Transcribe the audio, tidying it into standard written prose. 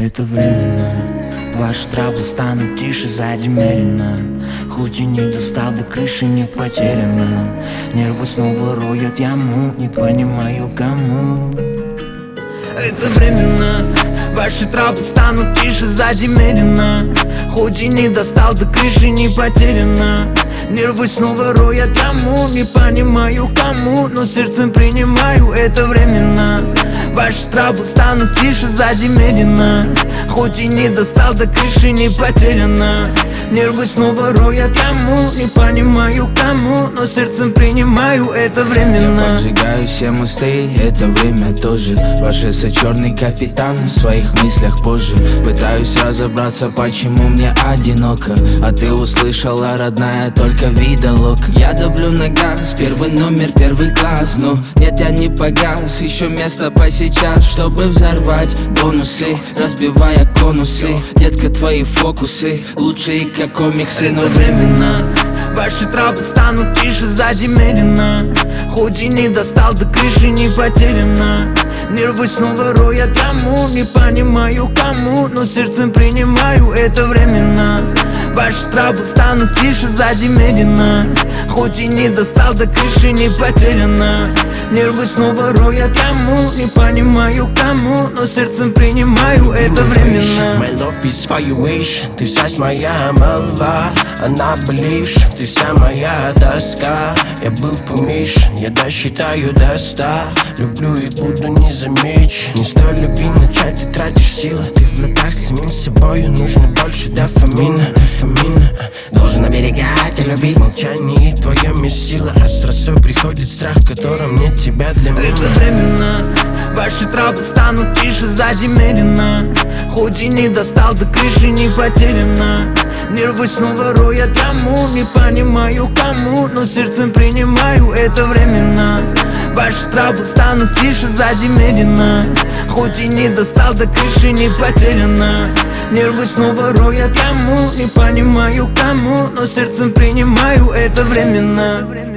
Это временно. Ваши траблы станут тише сзади медленно. Хоть и не достал до крыши, не потеряно. Нервы снова роют яму, не понимаю кому. Это временно. Ваши траблы станут тише сзади медленно. Хоть и не достал до крыши, не потеряно. Нервы снова роют яму, не понимаю кому, но сердцем принимаю, это временно. Ваши траблы станут тише сзади медленно. Хоть и не достал до крыши, не потеряно. Нервы снова роют яму, не понимаю кому, но сердцем принимаю, это временно. Я поджигаю все мосты, это время тоже. Ваш черный капитан в своих мыслях позже. Пытаюсь разобраться, почему мне одиноко. А ты услышала, родная, только видалок. Я давлю на газ, первый номер, первый класс. Но нет, я не погас, еще место по сейчас, чтобы взорвать бонусы, разбивая конусы. Детка, твои фокусы лучшие, как комиксы, но временно. Ваши траблы станут тише сзади медленно. Хоть и не достал до крыши, не потеряно. Нервы снова роют яму, не понимаю кому, но сердцем принимаю, это временно. Ваши траблы станут тише сзади медленно. Хоть и не достал до крыши, не потеряно. Нервы снова роют яму, не понимаю кому, но сердцем принимаю, это временно. My love is for you wish. Ты вся моя молва, она ближе. Ты вся моя тоска. Я был помиш, я досчитаю до 100. Люблю и буду не замечен. Не стоит любви начать, ты тратишь силы. Ты в ладах с самим собою, нужно больше дофамина. Должен оберегать и любить. Молчание твое месило, а с росой приходит страх, в котором нет тебя для меня. Это временно. Ваши траблы станут тише сзади медленно. Хоть и не достал до крыши, не потеряно. Нервы снова роют яму, не понимаю кому, но сердцем принимаю, это временно. Ваши траблы станут тише сзади медленно. Хоть и не достал до крыши, не потеряно. Нервы снова роют яму, не понимаю кому, но сердцем принимаю, это временно.